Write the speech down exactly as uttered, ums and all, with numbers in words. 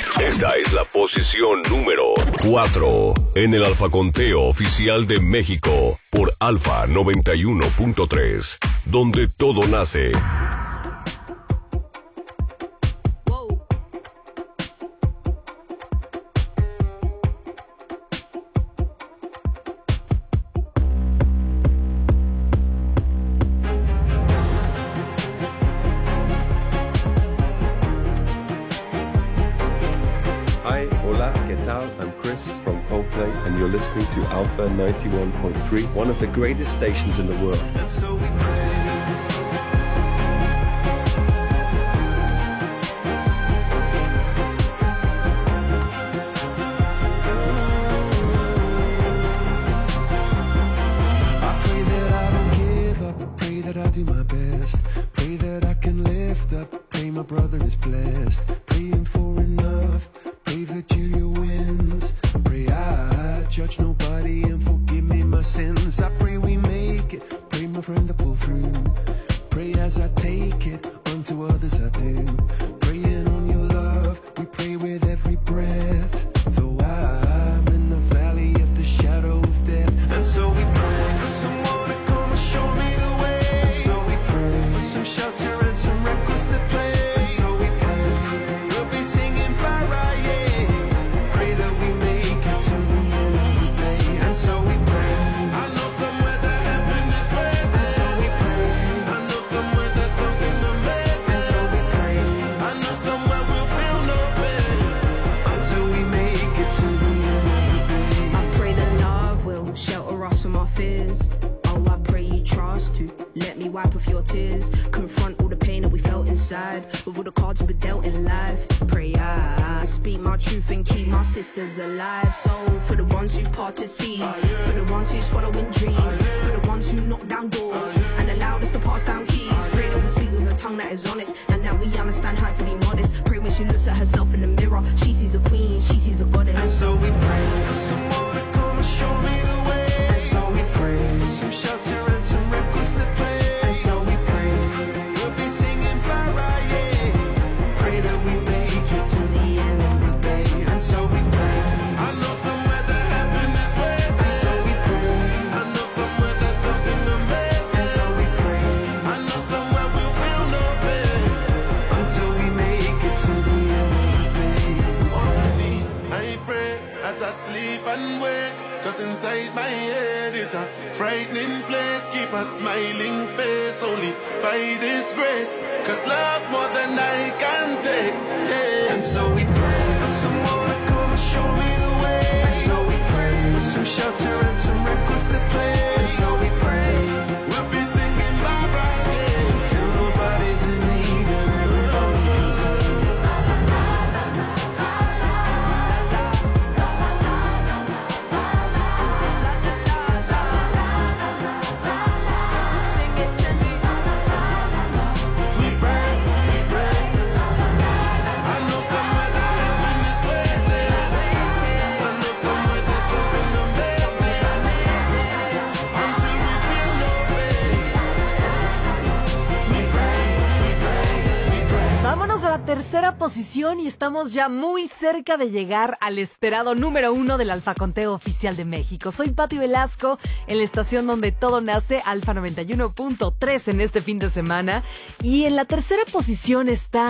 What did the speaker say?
Esta es la posición número cuatro en el Alfa Conteo Oficial de México por Alfa noventa y uno punto tres, donde todo nace. I'm Chris from Coldplay, and you're listening to Alpha ninety-one point three, one of the greatest stations in the world. And so we pray. I pray that I don't give up, pray that I do my best, pray that I can lift up, pray my brother is blessed, praying for enough, pray that Julia wins, pray I judge nobody and forgive me my sins. I pray we make it, pray my friend to pull through, pray as I take it, unto others I do, praying on your love, we pray with every breath, though I'm in the valley of the shadow of death. And so we pray for someone to come and show me the way, and so we pray for some shelter and some records to play, and so we pray we'll be singing Pariah, pray that we make it to the end of the day. And so we pray, I know somewhere that heaven is waiting, and so we pray, I know somewhere there's something amazing, and so we pray, I know somewhere we'll feel no pain until we make it to the end of the day. I pray that love will shelter us from our fears. Oh, I pray you trust to let me wipe off your tears, confront all the pain that we felt inside with all the cards we were dealt in life. Pray I speak my truth and keep my sisters alive. So for the ones who parted seas, for the ones who's following dreams, for the ones who knock down doors and allowed us to pass down keys, pray that we speak with a tongue that is honest and that we understand how to be modest. Pray when she looks at herself in the mirror, she sees a queen, she sees a goddess. And so we pray for someone to come and show me the way, and so we pray for some shelter and some records to play, and so we pray we'll be singing Pariah, pray that we make it to the end of the day. And so we pray, I know somewhere that heaven is waiting, and so we pray, I know somewhere there's something amazing, and so we pray, I know somewhere we'll feel no pain until we make it to the end of the day. Only I pray as I sleep and wake, 'cause inside my head is a frightening place. Keep a smiling face only by this grace, 'cause love's more than I can take, yeah. And so we pray for someone to come and show me the way, and so we pray for some shelter and some records to play, and so we pray we'll be singing bye bye, yeah, till nobody's in need and everybody feels good. Vámonos a la tercera posición y estamos ya muy cerca de llegar al esperado número uno del Alfa Conteo Oficial de México. Soy Pati Velasco en la estación donde todo nace, Alfa noventa y uno punto tres en este fin de semana. Y en la tercera posición está